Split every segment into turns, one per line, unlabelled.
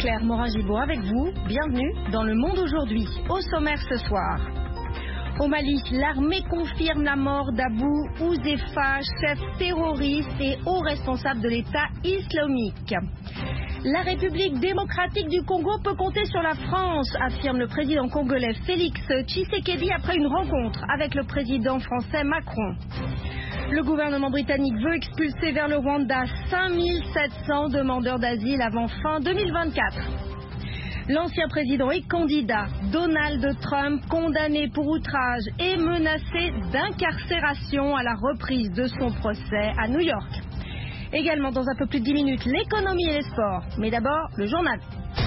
Claire Morin-Gibaud avec vous. Bienvenue dans Le Monde aujourd'hui. Au sommaire ce soir. Au Mali, l'armée confirme la mort d'Abou Ouzeifa, chef terroriste et haut responsable de l'État islamique. La République démocratique du Congo peut compter sur la France, affirme le président congolais Félix Tshisekedi après une rencontre avec le président français Macron. Le gouvernement britannique veut expulser vers le Rwanda 5700 demandeurs d'asile avant fin 2024. L'ancien président et candidat Donald Trump, condamné pour outrage et menacé d'incarcération à la reprise de son procès à New York. Également dans un peu plus de 10 minutes, l'économie et les sports. Mais d'abord, le journal.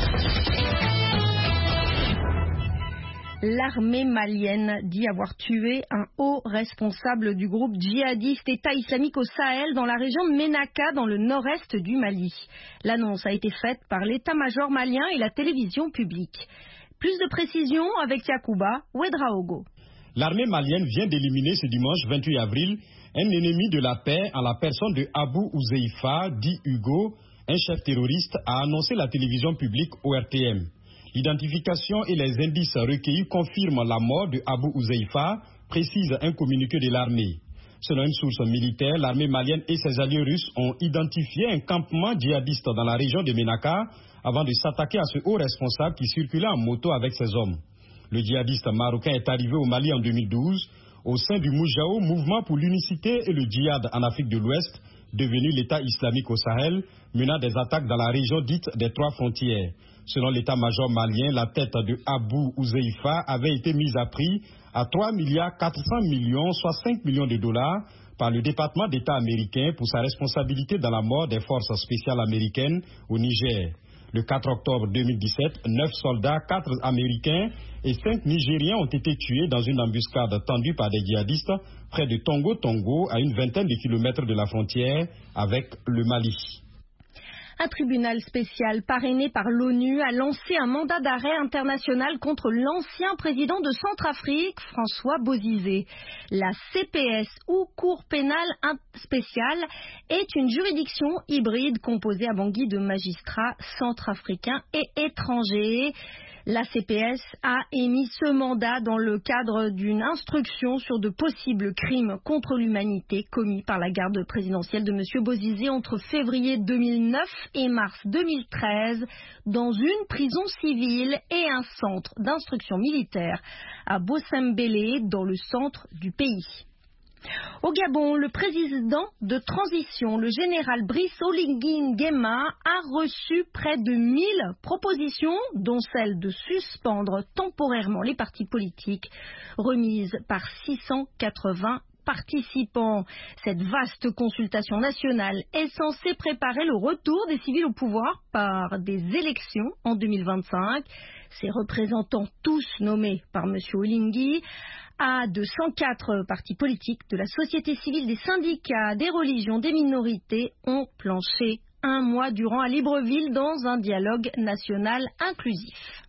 L'armée malienne dit avoir tué un haut responsable du groupe djihadiste État islamique au Sahel dans la région de Ménaka, dans le nord-est du Mali. L'annonce a été faite par l'état-major malien et la télévision publique. Plus de précisions avec Yacouba Ouedraogo.
L'armée malienne vient d'éliminer ce dimanche 28 avril un ennemi de la paix en la personne de Abou Ouzeifa, dit Hugo, un chef terroriste, a annoncé la télévision publique ORTM. L'identification et les indices recueillis confirment la mort de Abou Ouzeifa, précise un communiqué de l'armée. Selon une source militaire, l'armée malienne et ses alliés russes ont identifié un campement djihadiste dans la région de Ménaka avant de s'attaquer à ce haut responsable qui circulait en moto avec ses hommes. Le djihadiste marocain est arrivé au Mali en 2012 au sein du Moujao, mouvement pour l'unicité et le djihad en Afrique de l'Ouest, devenu l'État islamique au Sahel, menant des attaques dans la région dite des trois frontières. Selon l'état-major malien, la tête de Abou Ouzeifa avait été mise à prix à 3,4 milliards, soit 5 millions de dollars, par le département d'État américain pour sa responsabilité dans la mort des forces spéciales américaines au Niger. Le 4 octobre 2017, 9 soldats, 4 Américains et 5 Nigériens ont été tués dans une embuscade tendue par des djihadistes près de Tongo, à une vingtaine de kilomètres de la frontière avec le Mali.
Un tribunal spécial parrainé par l'ONU a lancé un mandat d'arrêt international contre l'ancien président de Centrafrique, François Bozizé. La CPS, ou Cour pénale spéciale, est une juridiction hybride composée à Bangui de magistrats centrafricains et étrangers. La CPS a émis ce mandat dans le cadre d'une instruction sur de possibles crimes contre l'humanité commis par la garde présidentielle de M. Bozizé entre février 2009 et mars 2013 dans une prison civile et un centre d'instruction militaire à Bossembélé, dans le centre du pays. Au Gabon, le président de transition, le général Brice Oligui Nguema, a reçu près de 1000 propositions, dont celle de suspendre temporairement les partis politiques, remises par 680 participants. Cette vaste consultation nationale est censée préparer le retour des civils au pouvoir par des élections en 2025. Ces représentants, tous nommés par M. Oligui, de 104 partis politiques, de la société civile, des syndicats, des religions, des minorités, ont planché un mois durant à Libreville dans un dialogue national inclusif.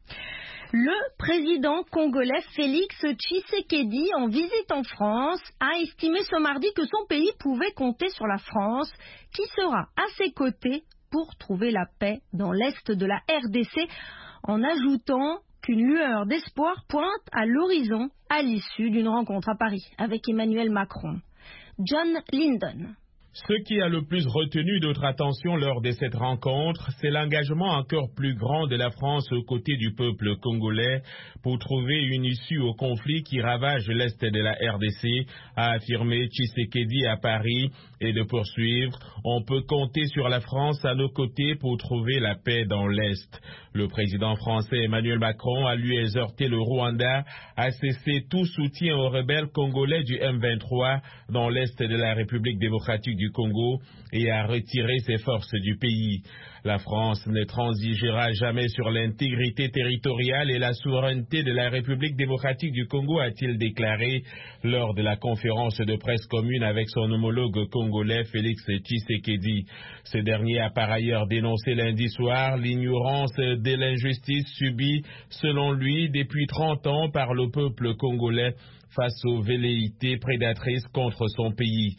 Le président congolais Félix Tshisekedi, en visite en France, a estimé ce mardi que son pays pouvait compter sur la France, qui sera à ses côtés pour trouver la paix dans l'est de la RDC, en ajoutant qu'une lueur d'espoir pointe à l'horizon à l'issue d'une rencontre à Paris avec Emmanuel Macron. John Lyndon.
Ce qui a le plus retenu notre attention lors de cette rencontre, c'est l'engagement encore plus grand de la France aux côtés du peuple congolais pour trouver une issue au conflit qui ravage l'est de la RDC, a affirmé Tshisekedi à Paris, et de poursuivre: on peut compter sur la France à nos côtés pour trouver la paix dans l'est. Le président français Emmanuel Macron a lui exhorté le Rwanda à cesser tout soutien aux rebelles congolais du M23 dans l'est de la République démocratique du Congo et à retirer ses forces du pays. La France ne transigera jamais sur l'intégrité territoriale et la souveraineté de la République démocratique du Congo, a-t-il déclaré lors de la conférence de presse commune avec son homologue congolais Félix Tshisekedi. Ce dernier a par ailleurs dénoncé lundi soir l'ignorance de l'injustice subie, selon lui, depuis 30 ans par le peuple congolais face aux velléités prédatrices contre son pays.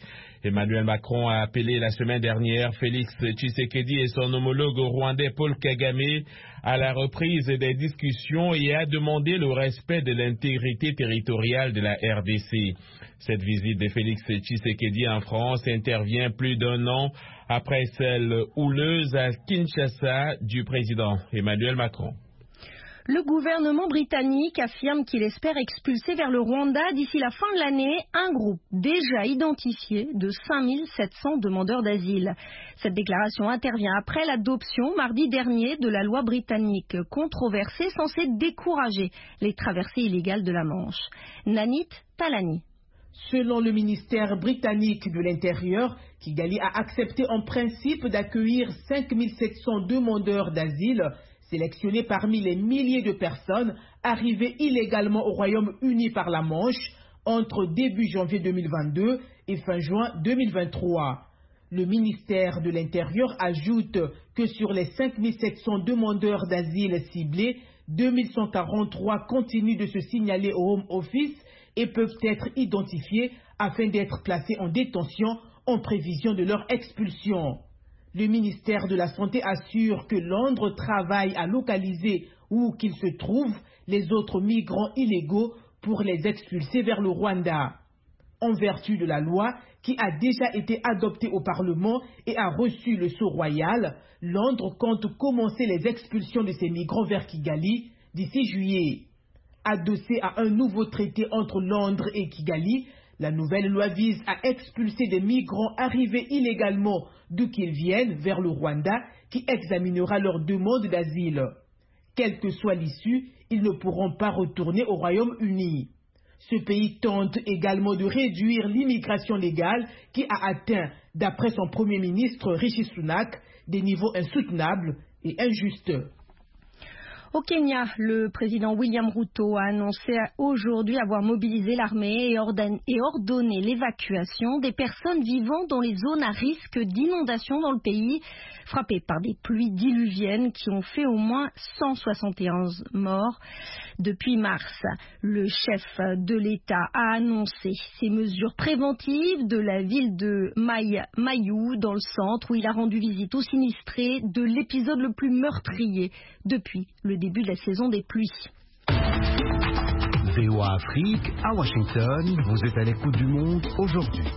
Emmanuel Macron a appelé la semaine dernière Félix Tshisekedi et son homologue rwandais Paul Kagame à la reprise des discussions et a demandé le respect de l'intégrité territoriale de la RDC. Cette visite de Félix Tshisekedi en France intervient plus d'un an après celle houleuse à Kinshasa du président Emmanuel Macron.
Le gouvernement britannique affirme qu'il espère expulser vers le Rwanda d'ici la fin de l'année un groupe déjà identifié de 5700 demandeurs d'asile. Cette déclaration intervient après l'adoption mardi dernier de la loi britannique controversée censée décourager les traversées illégales de la Manche. Nanit Talani.
Selon le ministère britannique de l'Intérieur, Kigali a accepté en principe d'accueillir 5700 demandeurs d'asile sélectionnés parmi les milliers de personnes arrivées illégalement au Royaume-Uni par la Manche entre début janvier 2022 et fin juin 2023. Le ministère de l'Intérieur ajoute que sur les 5700 demandeurs d'asile ciblés, 2143 continuent de se signaler au Home Office et peuvent être identifiés afin d'être placés en détention en prévision de leur expulsion. Le ministère de la Santé assure que Londres travaille à localiser où qu'ils se trouvent les autres migrants illégaux pour les expulser vers le Rwanda. En vertu de la loi qui a déjà été adoptée au Parlement et a reçu le sceau royal, Londres compte commencer les expulsions de ces migrants vers Kigali d'ici juillet. Adossée à un nouveau traité entre Londres et Kigali, la nouvelle loi vise à expulser des migrants arrivés illégalement d'où qu'ils viennent vers le Rwanda qui examinera leur demande d'asile. Quelle que soit l'issue, ils ne pourront pas retourner au Royaume-Uni. Ce pays tente également de réduire l'immigration légale qui a atteint, d'après son Premier ministre Rishi Sunak, des niveaux insoutenables et injustes.
Au Kenya, le président William Ruto a annoncé aujourd'hui avoir mobilisé l'armée et ordonné l'évacuation des personnes vivant dans les zones à risque d'inondation dans le pays, frappées par des pluies diluviennes qui ont fait au moins 171 morts depuis mars. Le chef de l'État a annoncé ces mesures préventives de la ville de Mayu dans le centre où il a rendu visite aux sinistrés de l'épisode le plus meurtrier depuis le début de la saison des pluies.
VOA Afrique, à Washington, vous êtes à l'écoute du monde aujourd'hui.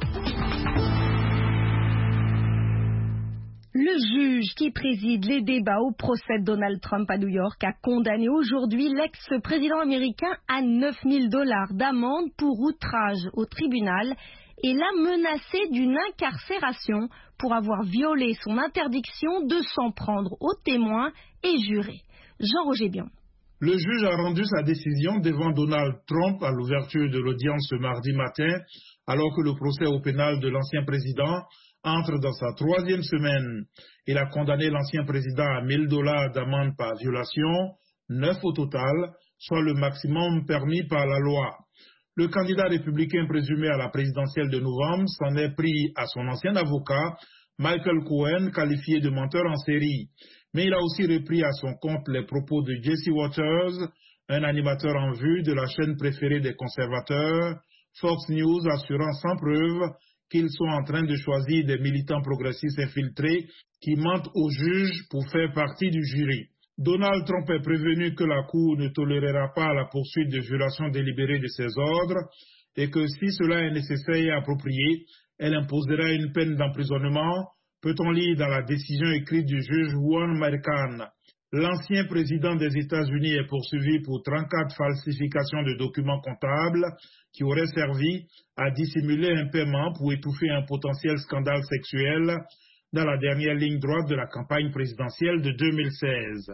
Le juge qui préside les débats au procès de Donald Trump à New York a condamné aujourd'hui l'ex-président américain à $9 000 d'amende pour outrage au tribunal et l'a menacé d'une incarcération pour avoir violé son interdiction de s'en prendre aux témoins et jurés. Jean-Roger Bion.
Le juge a rendu sa décision devant Donald Trump à l'ouverture de l'audience ce mardi matin, alors que le procès au pénal de l'ancien président entre dans sa 3e semaine. Il a condamné l'ancien président à $1 000 d'amende par violation, 9 au total, soit le maximum permis par la loi. Le candidat républicain présumé à la présidentielle de novembre s'en est pris à son ancien avocat, Michael Cohen, qualifié de menteur en série. Mais il a aussi repris à son compte les propos de Jesse Waters, un animateur en vue de la chaîne préférée des conservateurs, Fox News, assurant sans preuve qu'ils sont en train de choisir des militants progressistes infiltrés qui mentent aux juges pour faire partie du jury. Donald Trump est prévenu que la Cour ne tolérera pas la poursuite de violations délibérées de ses ordres et que si cela est nécessaire et approprié, elle imposera une peine d'emprisonnement, peut-on lire dans la décision écrite du juge Juan Merchan. L'ancien président des États-Unis est poursuivi pour 34 falsifications de documents comptables qui auraient servi à dissimuler un paiement pour étouffer un potentiel scandale sexuel dans la dernière ligne droite de la campagne présidentielle de 2016.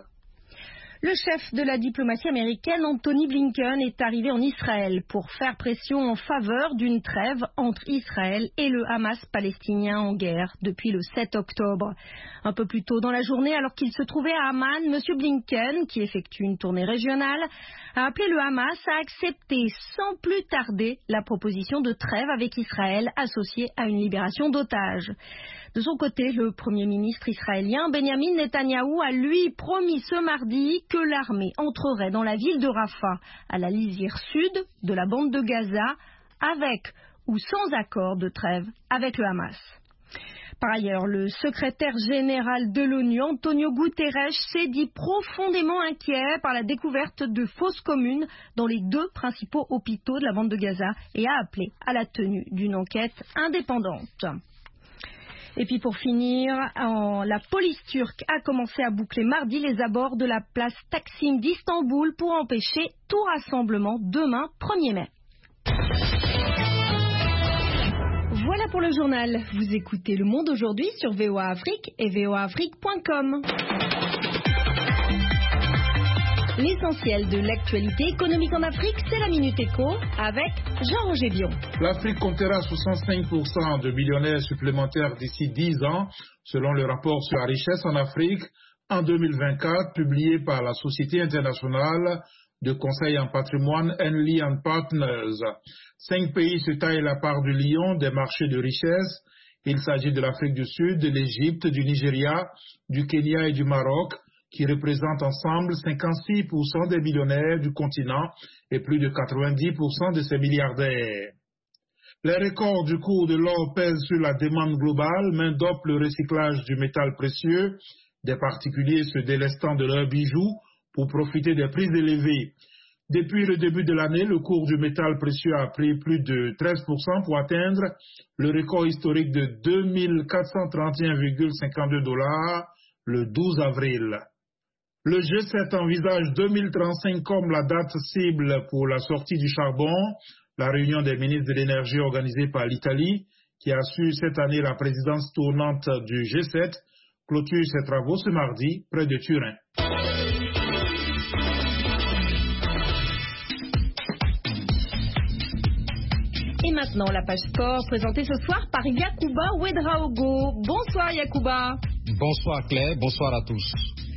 Le chef de la diplomatie américaine, Anthony Blinken, est arrivé en Israël pour faire pression en faveur d'une trêve entre Israël et le Hamas palestinien en guerre depuis le 7 octobre. Un peu plus tôt dans la journée, alors qu'il se trouvait à Amman, M. Blinken, qui effectue une tournée régionale, a appelé le Hamas à accepter sans plus tarder la proposition de trêve avec Israël associée à une libération d'otages. De son côté, le Premier ministre israélien Benjamin Netanyahou a lui promis ce mardi que l'armée entrerait dans la ville de Rafah, à la lisière sud de la bande de Gaza, avec ou sans accord de trêve avec le Hamas. Par ailleurs, le secrétaire général de l'ONU, Antonio Guterres, s'est dit profondément inquiet par la découverte de fosses communes dans les 2 principaux hôpitaux de la bande de Gaza et a appelé à la tenue d'une enquête indépendante. Et puis pour finir, la police turque a commencé à boucler mardi les abords de la place Taksim d'Istanbul pour empêcher tout rassemblement demain 1er mai. Voilà pour le journal. Vous écoutez Le Monde aujourd'hui sur VOA Afrique et voaafrique.com. L'essentiel de l'actualité économique en Afrique, c'est la Minute Éco avec Jean-Roger Bion.
L'Afrique comptera 65% de millionnaires supplémentaires d'ici 10 ans, selon le rapport sur la richesse en Afrique en 2024, publié par la Société internationale de conseil en patrimoine Henley & Partners. 5 pays se taillent la part du lion des marchés de richesse. Il s'agit de l'Afrique du Sud, de l'Égypte, du Nigeria, du Kenya et du Maroc, qui représentent ensemble 56% des millionnaires du continent et plus de 90% de ses milliardaires. Les records du cours de l'or pèsent sur la demande globale, main dopent le recyclage du métal précieux, des particuliers se délestant de leurs bijoux pour profiter des prix élevés. Depuis le début de l'année, le cours du métal précieux a pris plus de 13% pour atteindre le record historique de 2431,52 $ le 12 avril. Le G7 envisage 2035 comme la date cible pour la sortie du charbon. La réunion des ministres de l'énergie organisée par l'Italie, qui a su cette année la présidence tournante du G7, clôture ses travaux ce mardi près de Turin.
Et maintenant, la page sport présentée ce soir par Yacouba Ouedraogo. Bonsoir Yacouba.
Bonsoir Claire, bonsoir à tous.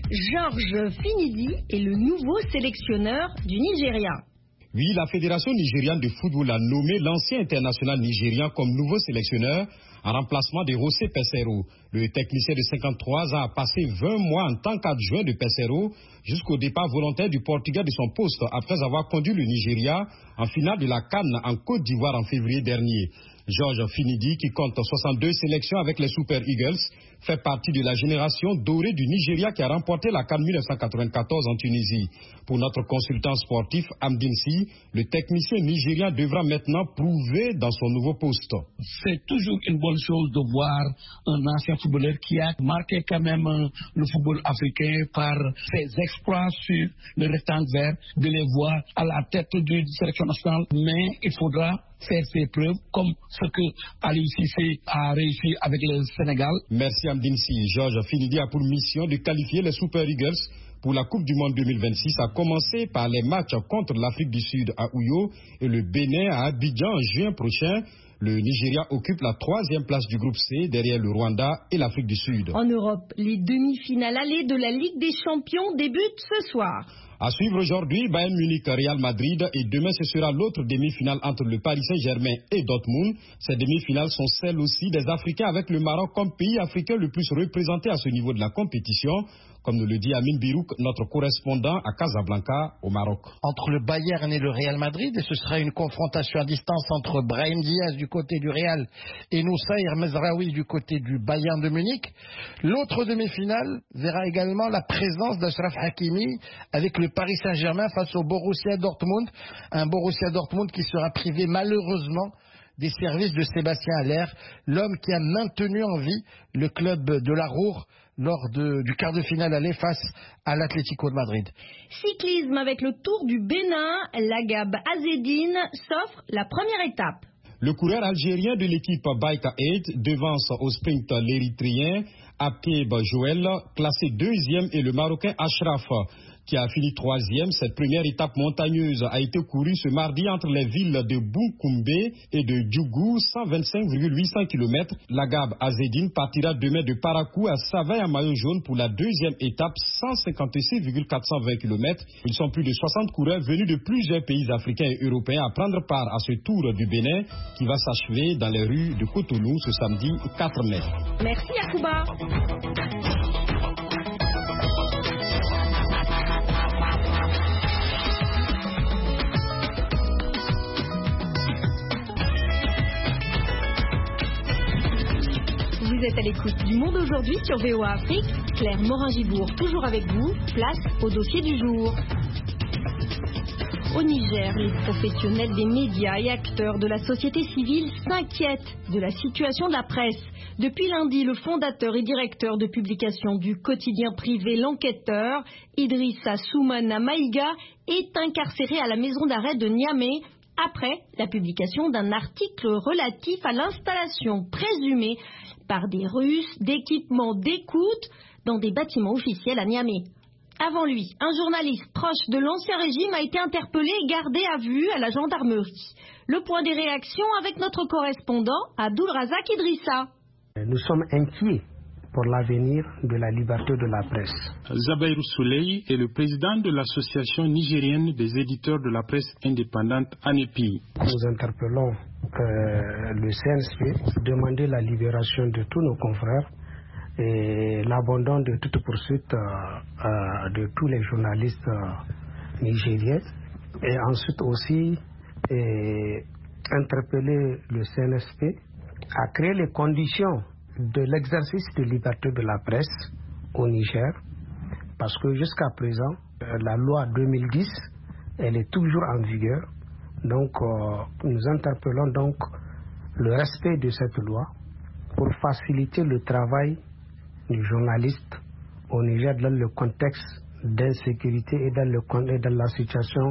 Georges Finidi est le nouveau sélectionneur du Nigeria.
Oui, la Fédération nigériane de football a nommé l'ancien international nigérien comme nouveau sélectionneur en remplacement de José Peseiro. Le technicien de 53 ans a passé 20 mois en tant qu'adjoint de Peseiro jusqu'au départ volontaire du Portugal de son poste après avoir conduit le Nigeria en finale de la CAN en Côte d'Ivoire en février dernier. Georges Finidi, qui compte 62 sélections avec les Super Eagles, fait partie de la génération dorée du Nigeria qui a remporté la CAN 1994 en Tunisie. Pour notre consultant sportif Amdinsi, le technicien nigérien devra maintenant prouver dans son nouveau poste.
C'est toujours une bonne chose de voir un ancien footballeur qui a marqué quand même le football africain par ses exploits sur le rectangle vert, de les voir à la tête de la sélection nationale. Mais il faudra faire ses preuves comme ce que Aliou Cissé a réussi avec le Sénégal.
Merci Amdinsi. Georges Finidi a pour mission de qualifier les Super Eagles pour la Coupe du Monde 2026, à commencer par les matchs contre l'Afrique du Sud à Ouyo et le Bénin à Abidjan en juin prochain. Le Nigeria occupe la 3e place du groupe C derrière le Rwanda et l'Afrique du Sud.
En Europe, les demi-finales allées de la Ligue des Champions débutent ce soir.
À suivre aujourd'hui, Bayern Munich, Real Madrid, et demain ce sera l'autre demi-finale entre le Paris Saint-Germain et Dortmund. Ces demi-finales sont celles aussi des Africains avec le Maroc comme pays africain le plus représenté à ce niveau de la compétition, comme nous le dit Amine Birouk, notre correspondant à Casablanca au Maroc.
Entre le Bayern et le Real Madrid, et ce sera une confrontation à distance entre Brahim Diaz du côté du Real et Noussair Mezraoui du côté du Bayern de Munich. L'autre demi-finale verra également la présence d'Achraf Hakimi avec le Paris Saint-Germain face au Borussia Dortmund, un Borussia Dortmund qui sera privé malheureusement des services de Sébastien Haller, l'homme qui a maintenu en vie le club de la Ruhr lors du quart de finale aller face à l'Atlético de Madrid.
Cyclisme avec le Tour du Bénin, Lagab Azzedine s'offre la première étape.
Le coureur algérien de l'équipe Baïka 8 devance au sprint l'Érythréen Apib Joël, classé 2e, et le Marocain Ashraf, qui a fini 3e. Cette première étape montagneuse a été courue ce mardi entre les villes de Bounkoumbe et de Djougou, 125,800 km. Lagab Azzedine partira demain de Parakou à Savaille en maillot jaune pour la 2e étape, 156,420 km. Ils sont plus de 60 coureurs venus de plusieurs pays africains et européens à prendre part à ce Tour du Bénin qui va s'achever dans les rues de Cotonou ce samedi 4 mai.
Merci Yacouba. êtes à l'écoute du Monde aujourd'hui sur VOA Afrique. Claire Morin-Gibourg, toujours avec vous. Place au dossier du jour. Au Niger, les professionnels des médias et acteurs de la société civile s'inquiètent de la situation de la presse. Depuis lundi, le fondateur et directeur de publication du quotidien privé L'Enquêteur, Idrissa Soumana Maïga, est incarcéré à la maison d'arrêt de Niamey après la publication d'un article relatif à l'installation présumée par des Russes d'équipements d'écoute dans des bâtiments officiels à Niamey. Avant lui, un journaliste proche de l'ancien régime a été interpellé et gardé à vue à la gendarmerie. Le point des réactions avec notre correspondant Abdul Razak Idrissa.
Nous sommes inquiets pour l'avenir de la liberté de la presse.
Zabairou Souley est le président de l'association nigérienne des éditeurs de la presse indépendante ANEPI.
Nous interpellons le CNSP pour demander la libération de tous nos confrères et l'abandon de toute poursuite de tous les journalistes nigériens. Et ensuite aussi interpeller le CNSP à créer les conditions de l'exercice de liberté de la presse au Niger, parce que jusqu'à présent, la loi 2010, elle est toujours en vigueur. Donc, nous interpellons donc le respect de cette loi pour faciliter le travail du journaliste au Niger dans le contexte d'insécurité et dans la situation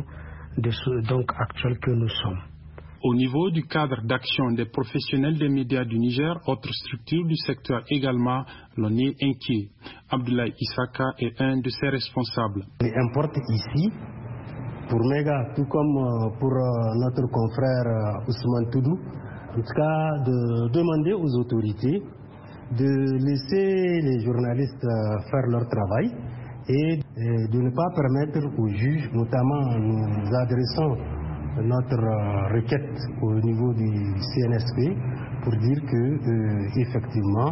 actuelle que nous sommes.
Au niveau du cadre d'action des professionnels des médias du Niger, autre structure du secteur également, l'on est inquiet. Abdoulaye Issaka est un de ses responsables.
Il importe ici, pour Mega, tout comme pour notre confrère Ousmane Toudou, en tout cas de demander aux autorités de laisser les journalistes faire leur travail et de ne pas permettre aux juges, notamment nous adressons notre requête au niveau du CNSP pour dire que effectivement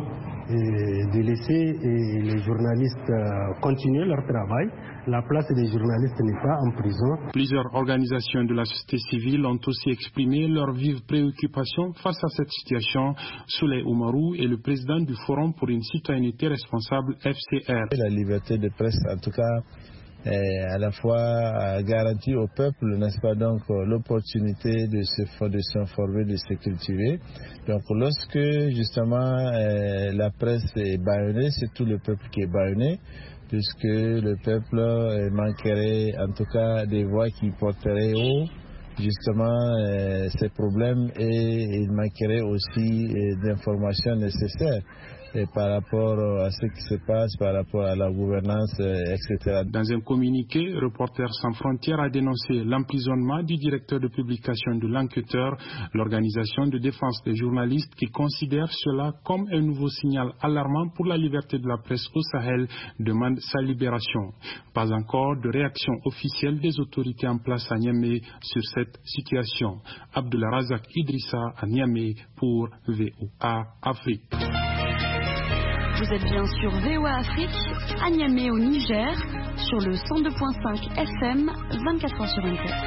de laisser les journalistes continuer leur travail. La place des journalistes n'est pas en prison.
Plusieurs organisations de la société civile ont aussi exprimé leur vive préoccupation face à cette situation. Souley Oumarou est le président du Forum pour une citoyenneté responsable FCR.
La liberté de presse, en tout cas, à la fois garantie au peuple, n'est-ce pas, donc l'opportunité de s'informer, de se cultiver. Donc lorsque justement la presse est bâillonnée, c'est tout le peuple qui est bâillonné, puisque le peuple manquerait en tout cas des voix qui porteraient haut justement ces problèmes, et il manquerait aussi d'informations nécessaires par rapport à ce qui se passe, par rapport à la gouvernance, etc.
Dans un communiqué, Reporters sans frontières a dénoncé l'emprisonnement du directeur de publication de L'Enquêteur, l'organisation de défense des journalistes qui considère cela comme un nouveau signal alarmant pour la liberté de la presse au Sahel, demande sa libération. Pas encore de réaction officielle des autorités en place à Niamey sur cette situation. Abdullah Razak Idrissa à Niamey pour VOA Afrique.
Vous êtes bien sur VOA Afrique, à Niamey au Niger, sur le 102.5 FM, 24 heures sur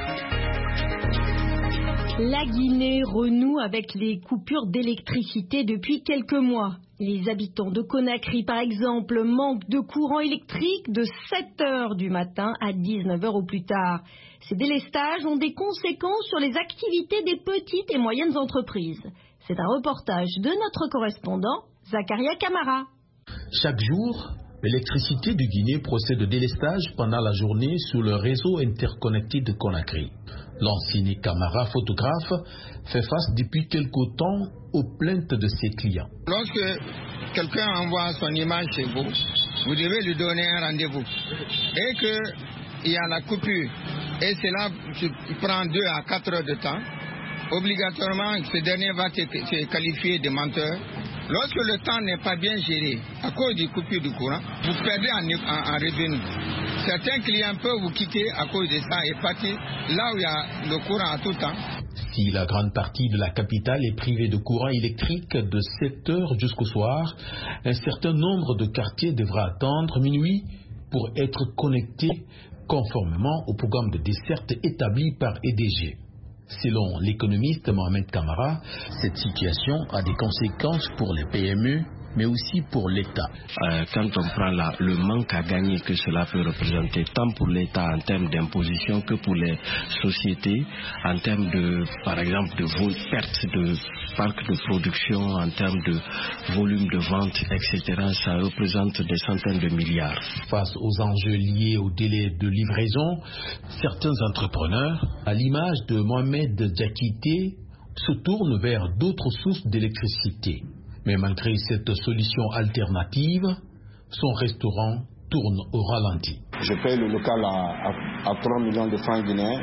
24.
La Guinée renoue avec les coupures d'électricité depuis quelques mois. Les habitants de Conakry, par exemple, manquent de courant électrique de 7 heures du matin à 19 heures au plus tard. Ces délestages ont des conséquences sur les activités des petites et moyennes entreprises. C'est un reportage de notre correspondant, Zakaria Kamara.
Chaque jour, l'électricité de Guinée procède de délestage pendant la journée sur le réseau interconnecté de Conakry. L'ancien Camara, photographe, fait face depuis quelque temps aux plaintes de ses clients.
Lorsque quelqu'un envoie son image chez vous, vous devez lui donner un rendez-vous. Et qu'il y a la coupure, et cela prend 2 à 4 heures de temps, obligatoirement, ce dernier va se qualifier de menteur. Lorsque le temps n'est pas bien géré, à cause du coupure du courant, vous perdez en revenu. Certains clients peuvent vous quitter à cause de ça et partir là où il y a le courant à tout temps.
Si la grande partie de la capitale est privée de courant électrique de 7 heures jusqu'au soir, un certain nombre de quartiers devra attendre minuit pour être connectés conformément au programme de desserte établi par EDG. Selon l'économiste Mohamed Kamara, cette situation a des conséquences pour les PME, mais aussi pour l'État.
Quand on prend le manque à gagner que cela peut représenter, tant pour l'État en termes d'imposition que pour les sociétés, en termes de, par exemple, de perte de parcs de production, en termes de volume de vente, etc., ça représente des centaines de milliards.
Face aux enjeux liés au délai de livraison, certains entrepreneurs, à l'image de Mohamed Diakité, se tournent vers d'autres sources d'électricité. Mais malgré cette solution alternative, son restaurant tourne au ralenti.
Je paye le local à 3 millions de francs guinéens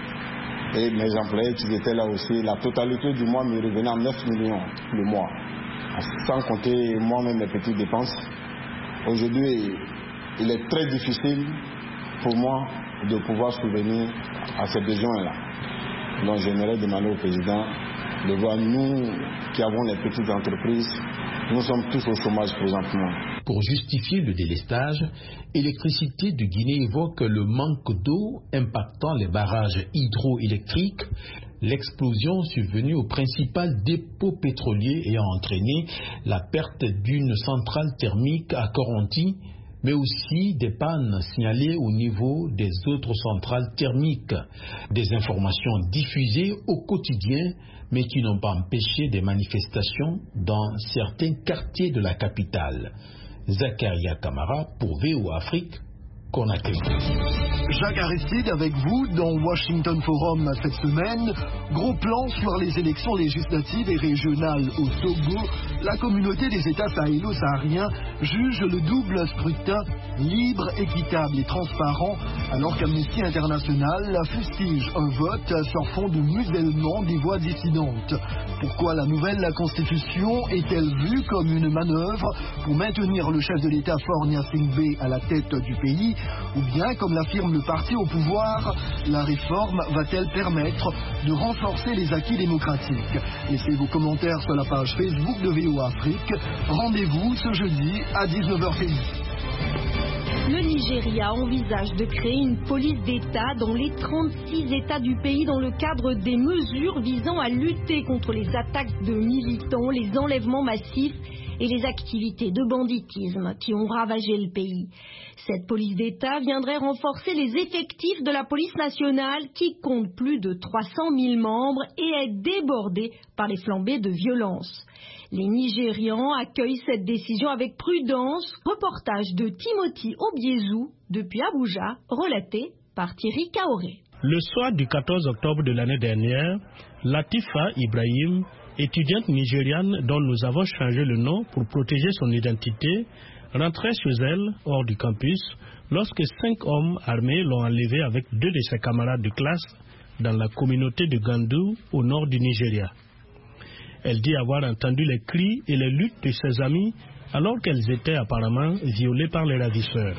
et mes employés qui étaient là aussi, la totalité du mois me revenait à 9 millions le mois, sans compter moi-même mes petites dépenses. Aujourd'hui, il est très difficile pour moi de pouvoir subvenir à ces besoins-là. Donc j'aimerais demander au président de voir nous qui avons les petites entreprises, nous sommes tous au chômage présentement.
Pour justifier le délestage, Électricité de Guinée évoque le manque d'eau impactant les barrages hydroélectriques, l'explosion survenue au principal dépôt pétrolier ayant entraîné la perte d'une centrale thermique à Coronti, mais aussi des pannes signalées au niveau des autres centrales thermiques. Des informations diffusées au quotidien, mais qui n'ont pas empêché des manifestations dans certains quartiers de la capitale. Zakaria Kamara pour VOA Afrique, Conakry.
Jacques Aristide avec vous dans Washington Forum cette semaine. Gros plan sur les élections législatives et régionales au Togo. La communauté des États sahélo-sahariens juge le double scrutin libre, équitable et transparent, alors qu'Amnesty International fustige un vote sur fond de musellement des voix dissidentes. Pourquoi la nouvelle constitution est-elle vue comme une manœuvre pour maintenir le chef de l'État Faure Gnassingbé à la tête du pays? Ou bien, comme l'affirme le parti au pouvoir, la réforme va-t-elle permettre de renforcer les acquis démocratiques? Laissez vos commentaires sur la page Facebook de VOA Afrique. Rendez-vous ce jeudi à 19h.
Le Nigeria envisage de créer une police d'État dans les 36 États du pays dans le cadre des mesures visant à lutter contre les attaques de militants, les enlèvements massifs et les activités de banditisme qui ont ravagé le pays. Cette police d'État viendrait renforcer les effectifs de la police nationale qui compte plus de 300 000 membres et est débordée par les flambées de violence. Les Nigérians accueillent cette décision avec prudence. Reportage de Timothy Obiezou depuis Abuja, relaté par Thierry Kaoré.
Le soir du 14 octobre de l'année dernière, Latifa Ibrahim, étudiante nigériane dont nous avons changé le nom pour protéger son identité, rentrait chez elle, hors du campus, lorsque 5 hommes armés l'ont enlevée avec 2 de ses camarades de classe dans la communauté de Gandu, au nord du Nigeria. Elle dit avoir entendu les cris et les luttes de ses amis alors qu'elles étaient apparemment violées par les ravisseurs.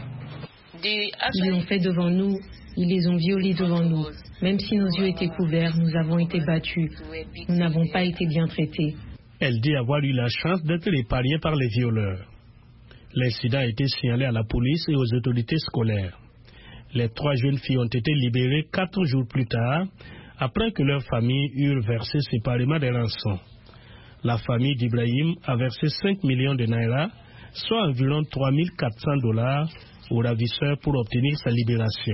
Ils l'ont fait devant nous, ils les ont violées devant nous. Même si nos yeux étaient couverts, nous avons été battus. Nous n'avons pas été bien traités.
Elle dit avoir eu la chance d'être épargnée par les violeurs. L'incident a été signalé à la police et aux autorités scolaires. Les 3 jeunes filles ont été libérées 4 jours plus tard, après que leurs familles eurent versé séparément des rançons. La famille d'Ibrahim a versé 5 millions de naira, soit environ $3 400 aux ravisseurs pour obtenir sa libération.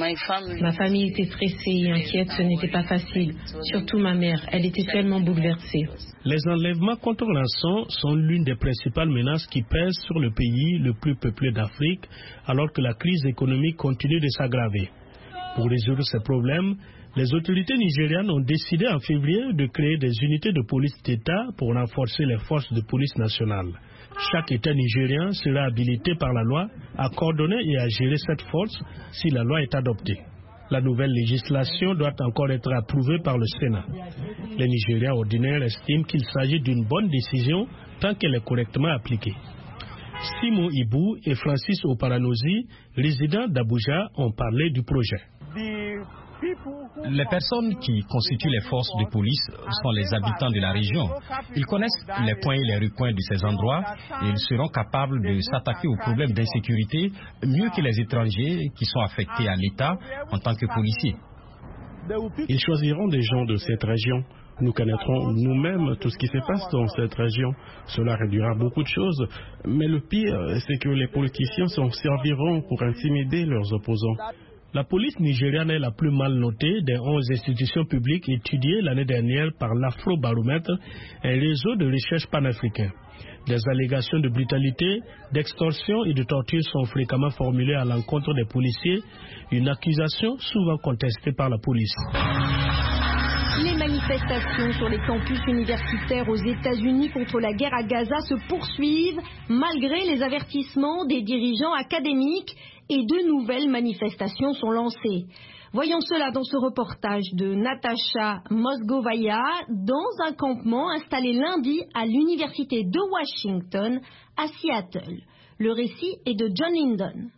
Ma famille était stressée et inquiète, ce n'était pas facile. Surtout ma mère, elle était tellement bouleversée.
Les enlèvements contre rançon sont l'une des principales menaces qui pèsent sur le pays le plus peuplé d'Afrique, alors que la crise économique continue de s'aggraver. Pour résoudre ces problèmes, les autorités nigérianes ont décidé en février de créer des unités de police d'État pour renforcer les forces de police nationale. Chaque État nigérien sera habilité par la loi à coordonner et à gérer cette force si la loi est adoptée. La nouvelle législation doit encore être approuvée par le Sénat. Les Nigériens ordinaires estiment qu'il s'agit d'une bonne décision tant qu'elle est correctement appliquée. Simon Ibou et Francis Oparanosi, résidents d'Abuja, ont parlé du projet.
Les personnes qui constituent les forces de police sont les habitants de la région. Ils connaissent les points et les recoins de ces endroits et ils seront capables de s'attaquer aux problèmes d'insécurité mieux que les étrangers qui sont affectés à l'État en tant que policiers.
Ils choisiront des gens de cette région. Nous connaîtrons nous-mêmes tout ce qui se passe dans cette région. Cela réduira beaucoup de choses. Mais le pire, c'est que les politiciens s'en serviront pour intimider leurs opposants. La police nigériane est la plus mal notée des 11 institutions publiques étudiées l'année dernière par l'Afro-Baromètre, un réseau de recherche panafricain. Des allégations de brutalité, d'extorsion et de torture sont fréquemment formulées à l'encontre des policiers, une accusation souvent contestée par la police.
Les manifestations sur les campus universitaires aux États-Unis contre la guerre à Gaza se poursuivent malgré les avertissements des dirigeants académiques et de nouvelles manifestations sont lancées. Voyons cela dans ce reportage de Natasha Mosgovaya dans un campement installé lundi à l'université de Washington à Seattle. Le récit est de John Linden.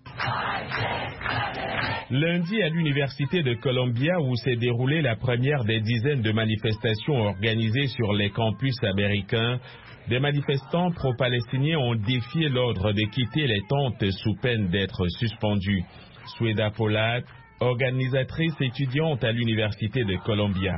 Lundi à l'université de Columbia où s'est déroulée la première des dizaines de manifestations organisées sur les campus américains, des manifestants pro-palestiniens ont défié l'ordre de quitter les tentes sous peine d'être suspendus. Sweda Polat, organisatrice étudiante à l'université de Columbia.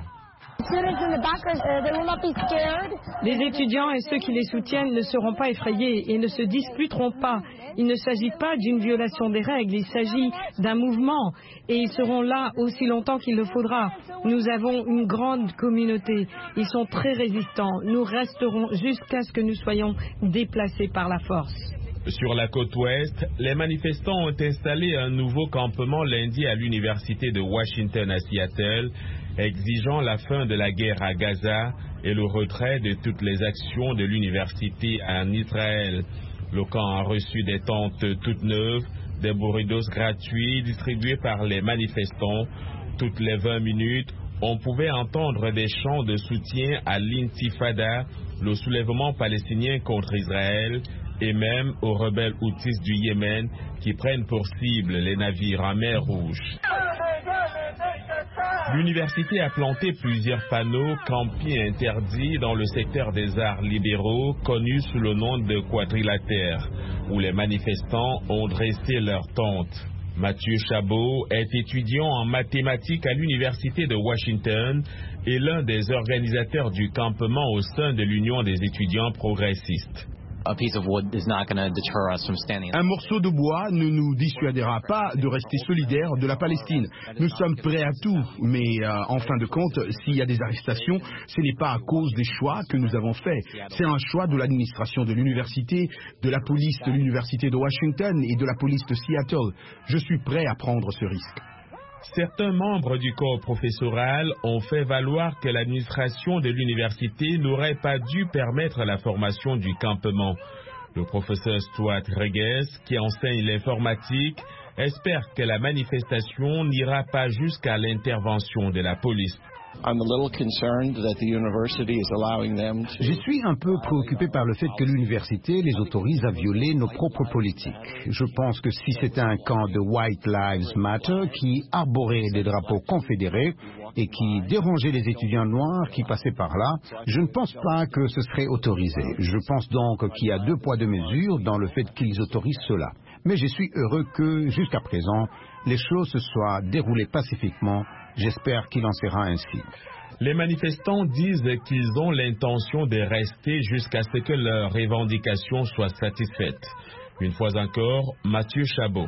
Les étudiants et ceux qui les soutiennent ne seront pas effrayés et ne se disputeront pas. Il ne s'agit pas d'une violation des règles, il s'agit d'un mouvement et ils seront là aussi longtemps qu'il le faudra. Nous avons une grande communauté, ils sont très résistants. Nous resterons jusqu'à ce que nous soyons déplacés par la force.
Sur la côte ouest, les manifestants ont installé un nouveau campement lundi à l'université de Washington à Seattle, exigeant la fin de la guerre à Gaza et le retrait de toutes les actions de l'université en Israël. Le camp a reçu des tentes toutes neuves, des burritos gratuits distribués par les manifestants. Toutes les 20 minutes, on pouvait entendre des chants de soutien à l'intifada, le soulèvement palestinien contre Israël, et même aux rebelles houthis du Yémen qui prennent pour cible les navires en mer Rouge. L'université a planté plusieurs panneaux camping interdits dans le secteur des arts libéraux, connu sous le nom de quadrilatère, où les manifestants ont dressé leurs tentes. Mathieu Chabot est étudiant en mathématiques à l'université de Washington et l'un des organisateurs du campement au sein de l'Union des étudiants progressistes.
Un morceau de bois ne nous dissuadera pas de rester solidaires de la Palestine. Nous sommes prêts à tout, mais en fin de compte, s'il y a des arrestations, ce n'est pas à cause des choix que nous avons faits. C'est un choix de l'administration de l'université, de la police de l'université de Washington et de la police de Seattle. Je suis prêt à prendre ce risque.
Certains membres du corps professoral ont fait valoir que l'administration de l'université n'aurait pas dû permettre la formation du campement. Le professeur Stuart Regis, qui enseigne l'informatique, espère que la manifestation n'ira pas jusqu'à l'intervention de la police.
Je suis un peu préoccupé par le fait que l'université les autorise à violer nos propres politiques. Je pense que si c'était un camp de White Lives Matter qui arborait des drapeaux confédérés et qui dérangeait les étudiants noirs qui passaient par là, je ne pense pas que ce serait autorisé. Je pense donc qu'il y a deux poids deux mesures dans le fait qu'ils autorisent cela. Mais je suis heureux que, jusqu'à présent, les choses se soient déroulées pacifiquement. J'espère qu'il en sera ainsi.
Les manifestants disent qu'ils ont l'intention de rester jusqu'à ce que leurs revendications soient satisfaites. Une fois encore, Mathieu Chabot.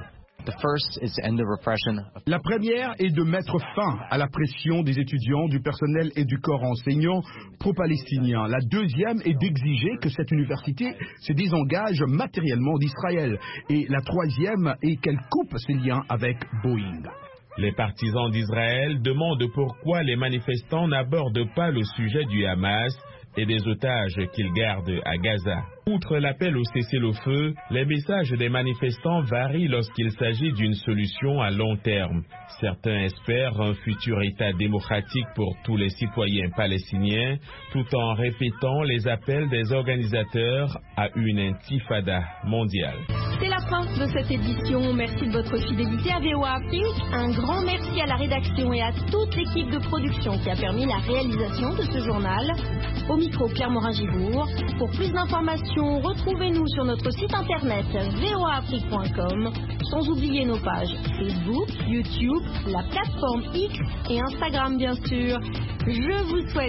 La première est de mettre fin à la pression des étudiants, du personnel et du corps enseignant pro-palestinien. La deuxième est d'exiger que cette université se désengage matériellement d'Israël. Et la troisième est qu'elle coupe ses liens avec Boeing.
Les partisans d'Israël demandent pourquoi les manifestants n'abordent pas le sujet du Hamas et des otages qu'ils gardent à Gaza. Outre l'appel au cessez-le-feu, les messages des manifestants varient lorsqu'il s'agit d'une solution à long terme. Certains espèrent un futur État démocratique pour tous les citoyens palestiniens, tout en répétant les appels des organisateurs à une intifada mondiale.
C'est la fin de cette édition. Merci de votre fidélité à VOA Afrique. Un grand merci à la rédaction et à toute l'équipe de production qui a permis la réalisation de ce journal. Au micro, Claire Morin-Gibourg. Pour plus d'informations, retrouvez-nous sur notre site internet voaafrique.com, sans oublier nos pages Facebook, YouTube, la plateforme X et Instagram bien sûr. Je vous souhaite